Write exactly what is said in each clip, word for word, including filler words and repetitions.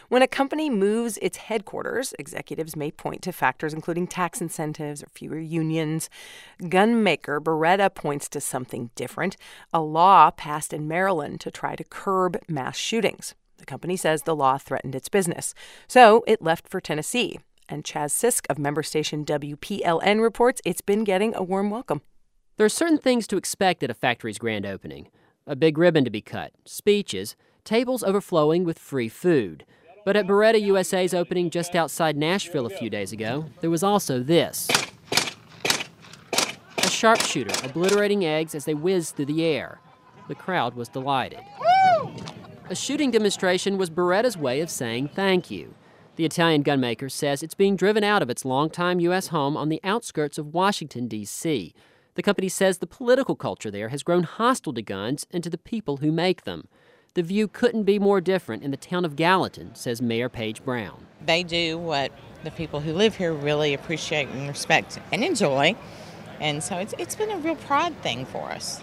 When a company moves its headquarters, executives may point to factors including tax incentives or fewer unions. Gun maker Beretta points to something different, a law passed in Maryland to try to curb mass shootings. The company says the law threatened its business, so it left for Tennessee. And Chaz Sisk of member station W P L N reports it's been getting a warm welcome. There are certain things to expect at a factory's grand opening. A big ribbon to be cut, speeches, tables overflowing with free food. But at Beretta U S A's opening just outside Nashville a few days ago, there was also this. A sharpshooter obliterating eggs as they whizzed through the air. The crowd was delighted. A shooting demonstration was Beretta's way of saying thank you. The Italian gunmaker says it's being driven out of its longtime U S home on the outskirts of Washington, D C The company says the political culture there has grown hostile to guns and to the people who make them. The view couldn't be more different in the town of Gallatin, says Mayor Paige Brown. They do what the people who live here really appreciate and respect and enjoy. And so it's it's been a real pride thing for us.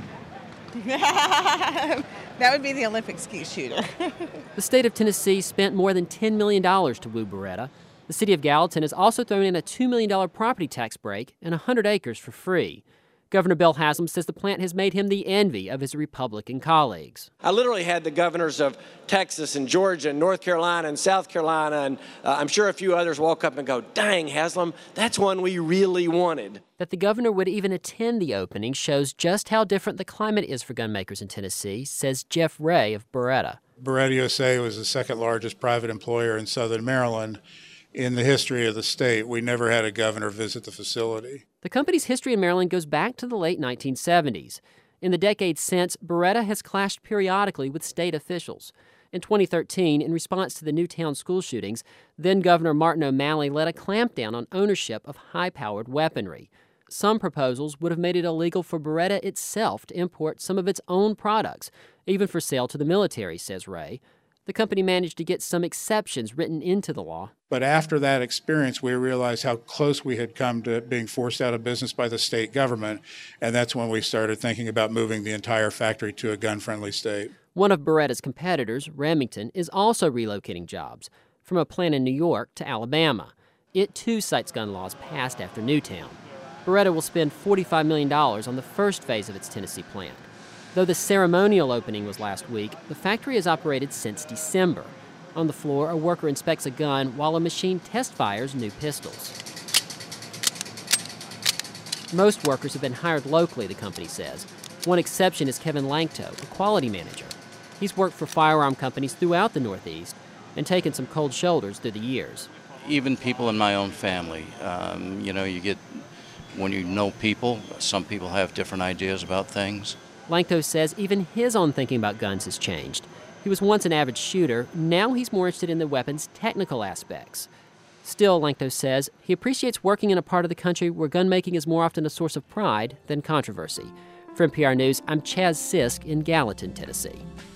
That would be the Olympic skeet shooter. The state of Tennessee spent more than ten million dollars to woo Beretta. The city of Gallatin has also thrown in a two million dollars property tax break and one hundred acres for free. Governor Bill Haslam says the plant has made him the envy of his Republican colleagues. I literally had the governors of Texas and Georgia and North Carolina and South Carolina and uh, I'm sure a few others walk up and go, dang, Haslam, that's one we really wanted. That the governor would even attend the opening shows just how different the climate is for gun makers in Tennessee, says Jeff Ray of Beretta. Beretta U S A was the second largest private employer in southern Maryland. In the history of the state, we never had a governor visit the facility. The company's history in Maryland goes back to the late nineteen seventies. In the decades since, Beretta has clashed periodically with state officials. In twenty thirteen, in response to the Newtown school shootings, then-Governor Martin O'Malley led a clampdown on ownership of high-powered weaponry. Some proposals would have made it illegal for Beretta itself to import some of its own products, even for sale to the military, says Ray. The company managed to get some exceptions written into the law. But after that experience, we realized how close we had come to being forced out of business by the state government, and that's when we started thinking about moving the entire factory to a gun-friendly state. One of Beretta's competitors, Remington, is also relocating jobs from a plant in New York to Alabama. It, too, cites gun laws passed after Newtown. Beretta will spend forty-five million dollars on the first phase of its Tennessee plant. Though the ceremonial opening was last week, the factory has operated since December. On the floor, a worker inspects a gun while a machine test fires new pistols. Most workers have been hired locally, the company says. One exception is Kevin Lankto, the quality manager. He's worked for firearm companies throughout the Northeast and taken some cold shoulders through the years. Even people in my own family, um, you know, you get, when you know people, some people have different ideas about things. Lankto says even his own thinking about guns has changed. He was once an avid shooter. Now he's more interested in the weapon's technical aspects. Still, Lankto says, he appreciates working in a part of the country where gun making is more often a source of pride than controversy. For N P R News, I'm Chaz Sisk in Gallatin, Tennessee.